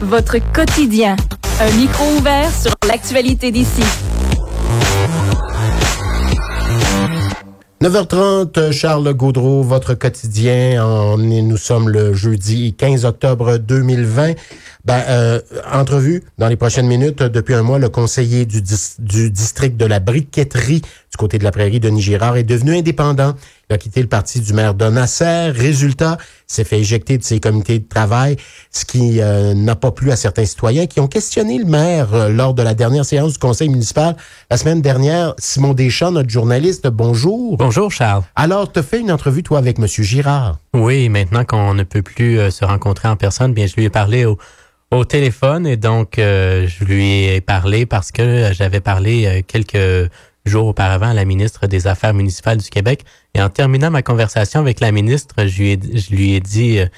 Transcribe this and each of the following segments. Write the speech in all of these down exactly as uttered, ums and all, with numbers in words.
votre quotidien. Un micro ouvert sur l'actualité d'ici. neuf heures trente, Charles Gaudreault, votre quotidien. On est, nous sommes le jeudi quinze octobre deux mille vingt. Ben, euh, entrevue dans les prochaines minutes. Depuis un mois, le conseiller du, dis- du district de la briqueterie du côté de la Prairie, Denis Girard, est devenu indépendant. Il a quitté le parti du maire Don Nasser. Résultat, il s'est fait éjecter de ses comités de travail, ce qui euh, n'a pas plu à certains citoyens qui ont questionné le maire euh, lors de la dernière séance du conseil municipal la semaine dernière. Simon Deschamps, notre journaliste, bonjour. Bonjour, Charles. Alors, tu as fait une entrevue, toi, avec M. Girard. Oui, maintenant qu'on ne peut plus euh, se rencontrer en personne, bien, je lui ai parlé au, au téléphone et donc euh, je lui ai parlé parce que j'avais parlé euh, quelques jours auparavant à la ministre des Affaires municipales du Québec. Et en terminant ma conversation avec la ministre, je lui ai, je lui ai dit, euh,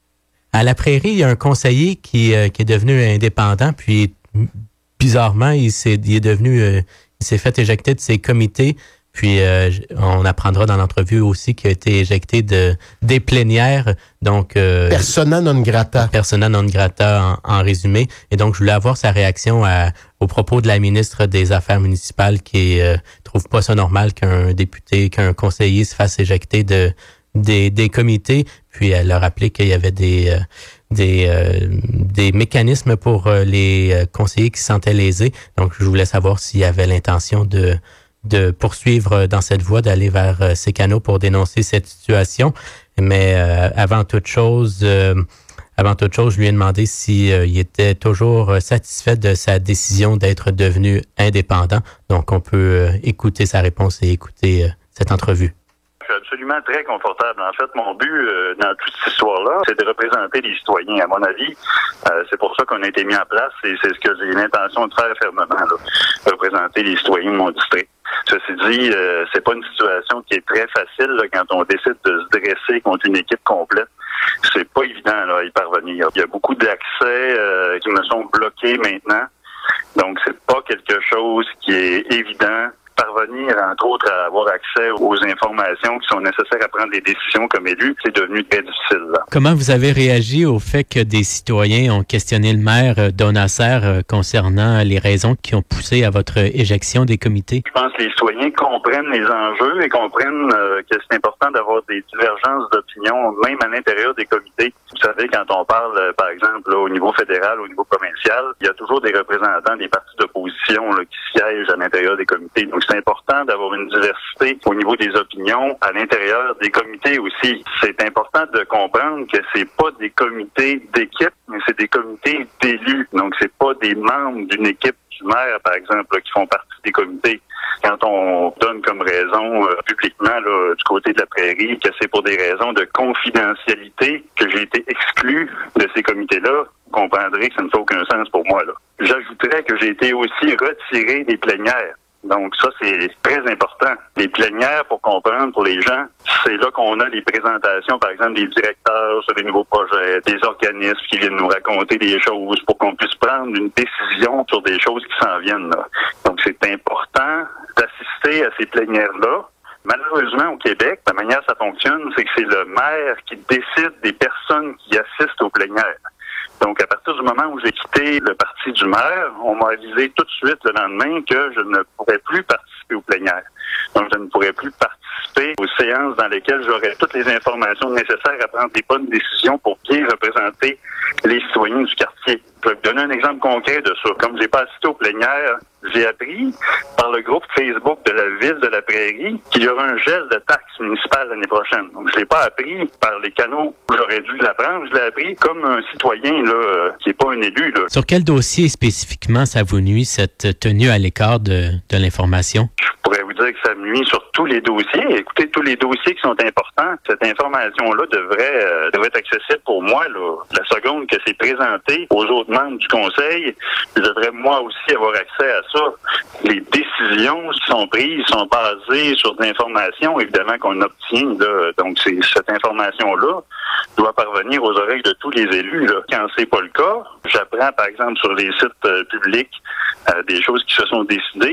à la Prairie, il y a un conseiller qui, euh, qui est devenu indépendant, puis bizarrement, il, s'est, il est devenu, euh, il s'est fait éjecter de ses comités. Puis euh, on apprendra dans l'entrevue aussi qu'il a été éjecté de des plénières, donc euh, persona non grata. Persona non grata en, en résumé. Et donc je voulais avoir sa réaction à, au propos de la ministre des Affaires municipales qui euh, trouve pas ça normal qu'un député, qu'un conseiller se fasse éjecter de des des comités. Puis elle a rappelé qu'il y avait des euh, des euh, des mécanismes pour euh, les euh, conseillers qui se sentaient lésés. Donc je voulais savoir s'il y avait l'intention de de poursuivre dans cette voie, d'aller vers euh, ces canaux pour dénoncer cette situation. Mais euh, avant toute chose, euh, avant toute chose, je lui ai demandé si euh, il était toujours satisfait de sa décision d'être devenu indépendant. Donc, on peut euh, écouter sa réponse et écouter euh, cette entrevue. Je suis absolument très confortable. En fait, mon but euh, dans toute cette histoire-là, c'est de représenter les citoyens. À mon avis, euh, c'est pour ça qu'on a été mis en place et c'est ce que j'ai l'intention de faire fermement, là, représenter les citoyens de mon district. Ceci dit, euh, c'est pas une situation qui est très facile là, quand on décide de se dresser contre une équipe complète. C'est pas évident là, à y parvenir. Il y a beaucoup d'accès euh, qui me sont bloqués maintenant. Donc, c'est pas quelque chose qui est évident. Parvenir, entre autres, à avoir accès aux informations qui sont nécessaires à prendre des décisions comme élu, c'est devenu très difficile. Là. Comment vous avez réagi au fait que des citoyens ont questionné le maire euh, Don Nasser euh, concernant les raisons qui ont poussé à votre éjection des comités? Je pense que les citoyens comprennent les enjeux et comprennent euh, que c'est important d'avoir des divergences d'opinion, même à l'intérieur des comités. Vous savez, quand on parle, euh, par exemple, là, au niveau fédéral, au niveau provincial, il y a toujours des représentants des partis d'opposition là, qui siègent à l'intérieur des comités. Donc, c'est important d'avoir une diversité au niveau des opinions à l'intérieur des comités aussi. C'est important de comprendre que c'est pas des comités d'équipe, mais c'est des comités d'élus. Donc, c'est pas des membres d'une équipe du maire, par exemple, là, qui font partie des comités. Quand on donne comme raison euh, publiquement là, du côté de la Prairie que c'est pour des raisons de confidentialité que j'ai été exclu de ces comités-là, vous comprendrez que ça ne fait aucun sens pour moi. Là. J'ajouterais que j'ai été aussi retiré des plénières. Donc ça, c'est très important. Les plénières, pour comprendre pour les gens, c'est là qu'on a les présentations, par exemple, des directeurs sur des nouveaux projets, des organismes qui viennent nous raconter des choses pour qu'on puisse prendre une décision sur des choses qui s'en viennent. Là. Donc c'est important d'assister à ces plénières-là. Malheureusement, au Québec, la manière dont ça fonctionne, c'est que c'est le maire qui décide des personnes qui assistent aux plénières. Donc, à partir du moment où j'ai quitté le parti du maire, on m'a avisé tout de suite le lendemain que je ne pourrais plus participer aux plénières. Donc, je ne pourrais plus participer aux séances dans lesquelles j'aurais toutes les informations nécessaires à prendre des bonnes décisions pour bien représenter les citoyens du quartier. Je vais vous donner un exemple concret de ça. Comme j'ai pas assisté aux plénières, j'ai appris par le groupe Facebook de la ville de la Prairie qu'il y aura un gel de taxes municipales l'année prochaine. Donc, je l'ai pas appris par les canaux où j'aurais dû l'apprendre. Je l'ai appris comme un citoyen là, qui est pas un élu. Là. Sur quel dossier spécifiquement ça vous nuit, cette tenue à l'écart de, de l'information? Je pourrais vous dire que ça me nuit sur tous les dossiers. Écoutez, tous les dossiers qui sont importants, cette information-là devrait, euh, devrait être accessible pour moi. Là. La seconde que c'est présenté aux autres membres du conseil, je devrais moi aussi avoir accès à ça. Les décisions qui sont prises sont basées sur des informations, évidemment, qu'on obtient. Là. Donc, c'est, cette information-là doit parvenir aux oreilles de tous les élus. Là. Quand c'est pas le cas, j'apprends, par exemple, sur les sites euh, publics euh, des choses qui se sont décidées.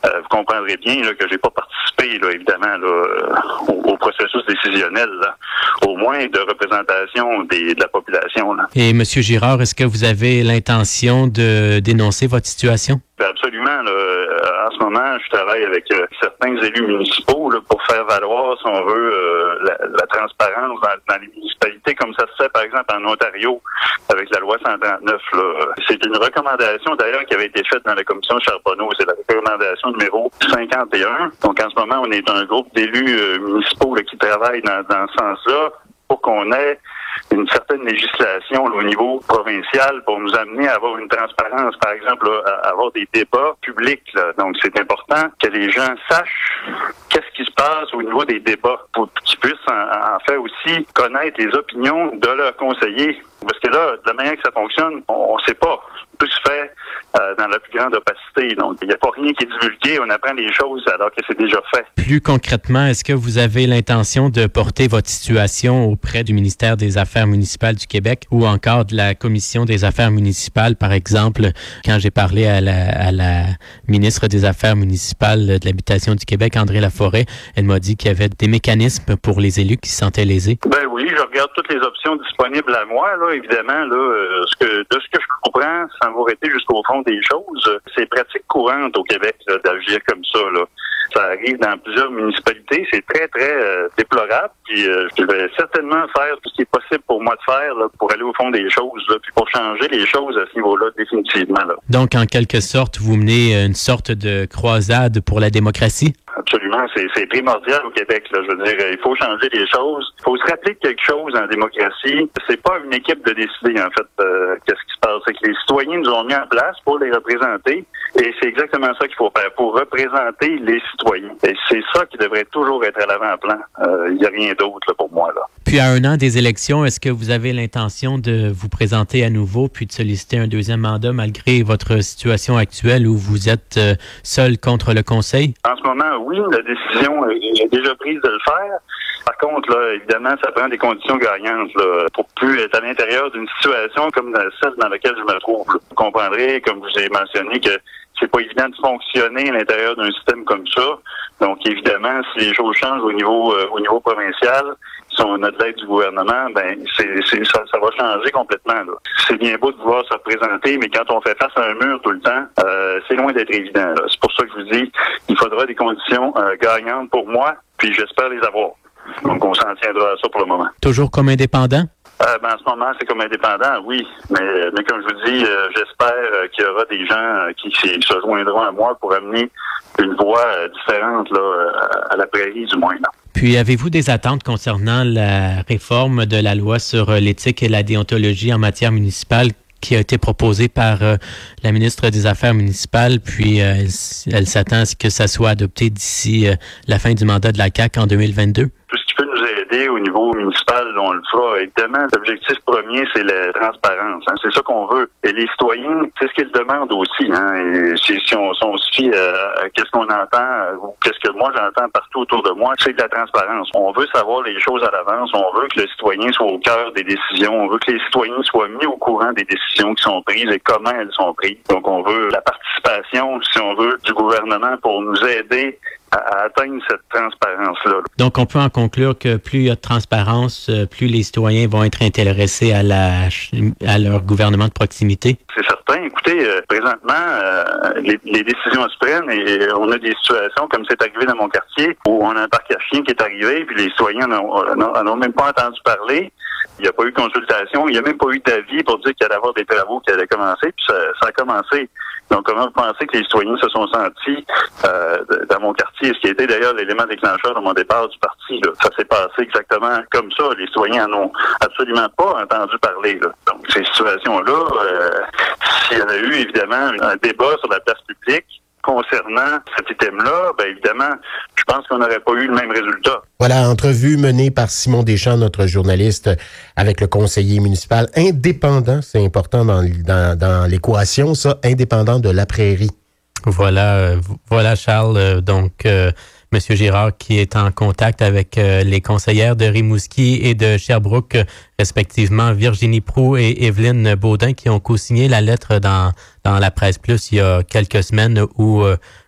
Euh, vous comprendrez bien là, que j'ai pas participé, là, évidemment, là, euh, au, au processus décisionnel, là, au moins de représentation des, de la population. Là. Et M. Girard, est-ce que vous avez l'intention de dénoncer votre situation? Absolument. Là. En ce moment, je travaille avec euh, certains élus municipaux là, pour faire valoir, si on veut, euh, la, la transparence dans, dans les municipalités, comme ça se fait, par exemple, en Ontario, avec la loi cent trente-neuf. Là. C'est une recommandation, d'ailleurs, qui avait été faite dans la commission Charbonneau. C'est la recommandation numéro cinquante et un. Donc, en ce moment, on est un groupe d'élus euh, municipaux là, qui travaillent dans, dans ce sens-là pour qu'on ait une certaine législation là, au niveau provincial pour nous amener à avoir une transparence, par exemple, là, à avoir des débats publics. Là. Donc, c'est important que les gens sachent qu'est-ce qui se passe au niveau des débats pour qu'ils puissent en, en fait aussi connaître les opinions de leurs conseillers. Parce que là, de la manière que ça fonctionne, on ne sait pas. Tout se fait euh, dans la plus grande opacité. Donc, il n'y a pas rien qui est divulgué. On apprend les choses alors que c'est déjà fait. Plus concrètement, est-ce que vous avez l'intention de porter votre situation auprès du ministère des Affaires municipales du Québec ou encore de la Commission des Affaires municipales, par exemple? Quand j'ai parlé à la, à la ministre des Affaires municipales de l'Habitation du Québec, André Laforêt, elle m'a dit qu'il y avait des mécanismes pour les élus qui se sentaient lésés. Ben oui, je regarde toutes les options disponibles à moi, là, évidemment. Là, euh, ce que, de ce que je comprends, sans vous arrêter jusqu'au fond des choses, c'est pratique courante au Québec là, d'agir comme ça. Là. Ça arrive dans plusieurs municipalités. C'est très, très euh, déplorable. Puis euh, je vais certainement faire tout ce qui est possible pour moi de faire là, pour aller au fond des choses, là, puis pour changer les choses à ce niveau-là, définitivement. Là. Donc, en quelque sorte, vous menez une sorte de croisade pour la démocratie? Absolument, c'est, c'est primordial au Québec. Là. Je veux dire, il faut changer les choses. Il faut se rappeler quelque chose en démocratie. C'est pas une équipe de décider, en fait, euh, qu'est-ce qui se passe. C'est que les citoyens nous ont mis en place pour les représenter. Et c'est exactement ça qu'il faut faire, pour représenter les citoyens. Et c'est ça qui devrait toujours être à l'avant-plan. Il n'y a rien d'autre là, pour moi. Là. Puis à un an des élections, est-ce que vous avez l'intention de vous présenter à nouveau puis de solliciter un deuxième mandat malgré votre situation actuelle où vous êtes euh, seul contre le Conseil? En ce moment, oui, la décision est déjà prise de le faire. Par contre, là, évidemment, ça prend des conditions gagnantes là, pour plus être à l'intérieur d'une situation comme celle dans laquelle je me trouve. Vous comprendrez, comme je vous ai mentionné, que c'est pas évident de fonctionner à l'intérieur d'un système comme ça. Donc, évidemment, si les choses changent au niveau euh, au niveau provincial, si on a de l'aide du gouvernement, ben c'est, c'est ça, ça va changer complètement. Là. C'est bien beau de vouloir se représenter, mais quand on fait face à un mur tout le temps, euh, c'est loin d'être évident. Là. C'est pour ça que je vous dis, il faudra des conditions euh, gagnantes pour moi, puis j'espère les avoir. Donc, on s'en tiendra à ça pour le moment. Toujours comme indépendant? Euh, ben, en ce moment, c'est comme indépendant, oui. Mais, mais comme je vous dis, euh, j'espère euh, qu'il y aura des gens euh, qui, qui se joindront à moi pour amener une voie euh, différente là, euh, à la prairie, du moins. Là. Puis, avez-vous des attentes concernant la réforme de la loi sur l'éthique et la déontologie en matière municipale qui a été proposée par euh, la ministre des Affaires municipales, puis euh, elle, elle s'attend à ce que ça soit adopté d'ici euh, la fin du mandat de la C A Q en deux mille vingt-deux? Tout ce qui peut nous aider au niveau municipal, on le fera. Évidemment, l'objectif premier, c'est la transparence. Hein. C'est ça qu'on veut. Et les citoyens, c'est ce qu'ils demandent aussi. Hein. Et si, si, on, si on se fie à, à qu'est-ce qu'on entend, ou qu'est-ce que moi j'entends partout autour de moi, c'est de la transparence. On veut savoir les choses à l'avance. On veut que le citoyen soit au cœur des décisions. On veut que les citoyens soient mis au courant des décisions qui sont prises et comment elles sont prises. Donc, on veut la participation, si on veut, du gouvernement pour nous aider à atteindre cette transparence-là. Donc, on peut en conclure que plus il y a de transparence, plus les citoyens vont être intéressés à, la, à leur gouvernement de proximité? C'est certain. Écoutez, euh, présentement, euh, les, les décisions se prennent et on a des situations comme c'est arrivé dans mon quartier où on a un parc à chiens qui est arrivé puis les citoyens n'en ont même pas entendu parler. Il n'y a pas eu de consultation, il n'y a même pas eu d'avis pour dire qu'il allait y avoir des travaux qui allaient commencer, puis ça, ça a commencé. Donc, comment vous pensez que les citoyens se sont sentis euh, dans mon quartier, ce qui a été d'ailleurs l'élément déclencheur de mon départ du parti, là. Ça s'est passé exactement comme ça. Les citoyens n'en ont absolument pas entendu parler, là. Donc, ces situations-là, euh, s'il y en a eu, évidemment, un débat sur la place publique concernant cet item-là, bien évidemment, je pense qu'on n'aurait pas eu le même résultat. Voilà, entrevue menée par Simon Deschamps, notre journaliste, avec le conseiller municipal indépendant, c'est important dans, dans, dans l'équation, ça, indépendant de la prairie. Voilà, euh, voilà Charles, euh, donc euh, M. Girard qui est en contact avec euh, les conseillères de Rimouski et de Sherbrooke, respectivement Virginie Proulx et Évelyne Baudin, qui ont co-signé la lettre dans, dans la Presse Plus il y a quelques semaines où euh,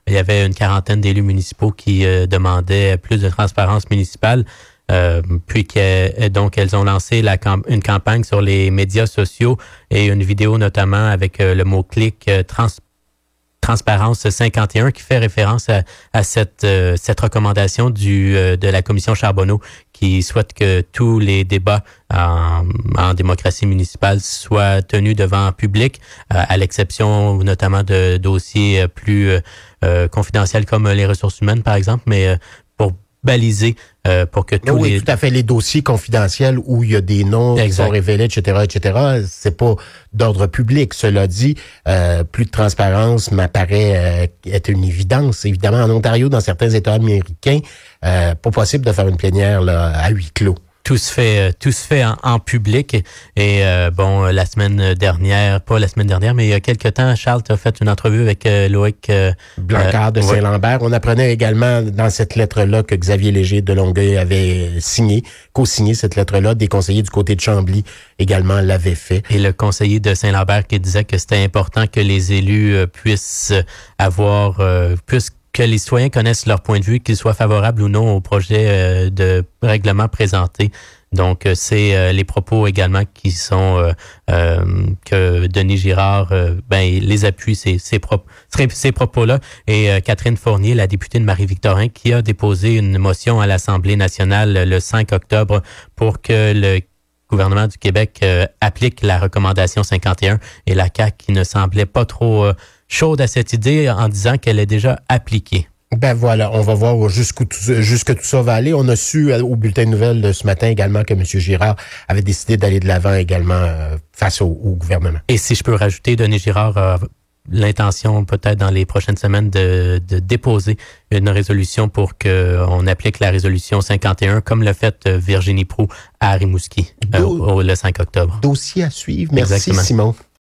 il y avait une quarantaine d'élus municipaux qui euh, demandaient plus de transparence municipale. Euh, puis que, donc elles ont lancé la camp- une campagne sur les médias sociaux et une vidéo notamment avec euh, le mot-clic euh, trans Transparence cinquante et un qui fait référence à, à cette, euh, cette recommandation du, euh, de la commission Charbonneau qui souhaite que tous les débats en, en démocratie municipale soient tenus devant public, euh, à l'exception notamment de dossiers plus euh, confidentiels comme les ressources humaines, par exemple, mais euh, pour baliser euh, pour que tous oui, les... tout à fait. Les dossiers confidentiels où il y a des noms exact. Qui sont révélés, et cetera, et cetera, c'est pas d'ordre public. Cela dit, euh, plus de transparence m'apparaît euh, être une évidence. Évidemment, en Ontario, dans certains États américains, euh, pas possible de faire une plénière là, à huis clos. Tout se fait, tout se fait en, en public. Et euh, bon, la semaine dernière, pas la semaine dernière, mais il y a quelques temps, Charles, tu as fait une entrevue avec euh, Loïc euh, Blancard de Saint-Lambert. Ouais. On apprenait également dans cette lettre-là que Xavier Léger de Longueuil avait signé, co-signé cette lettre-là. Des conseillers du côté de Chambly également l'avaient fait. Et le conseiller de Saint-Lambert qui disait que c'était important que les élus euh, puissent avoir, euh, puissent que les citoyens connaissent leur point de vue, qu'ils soient favorables ou non au projet euh, de règlement présenté. Donc, euh, c'est euh, les propos également qui sont euh, euh, que Denis Girard euh, ben, les appuie, ces, ces, pro- ces propos-là. Et euh, Catherine Fournier, la députée de Marie-Victorin, qui a déposé une motion à l'Assemblée nationale le cinq octobre pour que le gouvernement du Québec euh, applique la recommandation cinquante et un et la C A Q qui ne semblait pas trop euh, chaude à cette idée en disant qu'elle est déjà appliquée. Ben voilà, on va voir jusqu'où tout, jusque tout ça va aller. On a su au bulletin de nouvelles de ce matin également que M. Girard avait décidé d'aller de l'avant également euh, face au, au gouvernement. Et si je peux rajouter, Denis Girard a l'intention peut-être dans les prochaines semaines de, de déposer une résolution pour qu'on applique la résolution cinquante et un comme l'a fait Virginie Proulx à Rimouski euh, au, au, le cinq octobre. Dossier à suivre. Merci Exactement. Simon.